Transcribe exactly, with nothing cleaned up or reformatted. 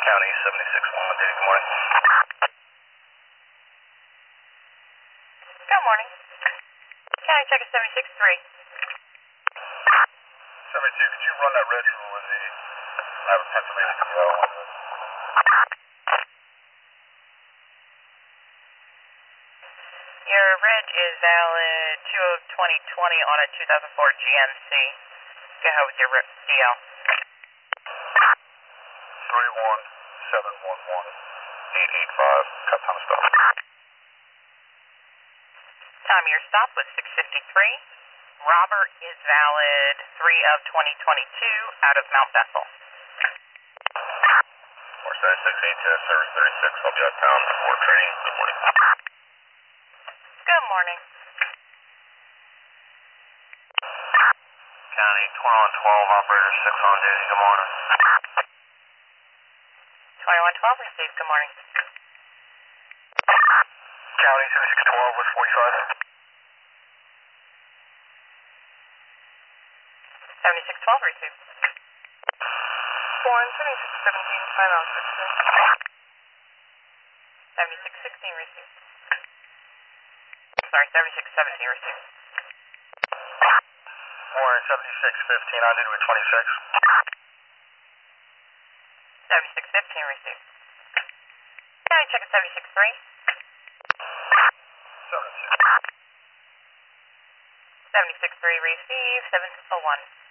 County seventy-six one, Diddy, good morning. Good morning. County check is seventy-six three. seventy-two, could you run that red rule in the Rabbit, Pennsylvania P O? Your red is valid two of twenty twenty on a two thousand four G M C. Go ahead with your D L. three one seven one one eight eight five, cut time of stop. Time of your stop was six fifty-three. Robert is valid three of twenty twenty-two out of Mount Bethel. four seventy-six eight ten, service thirty-six, I'll be out of town for training. Good morning. Good morning. County twenty-one twelve, operator six on duty, good morning. twenty-one twelve received, good morning. County seventy-six twelve with forty-five. seventy-six twelve received. One seventy-six seventeen, sign on sixteen. seventy-six sixteen received. Sorry, seventy-six seventeen received. Warren seventy-six fifteen, on duty with twenty-six. seventy-six fifteen received. County check is seventy-six three. seventy-six. seventy-six three received, seven oh one.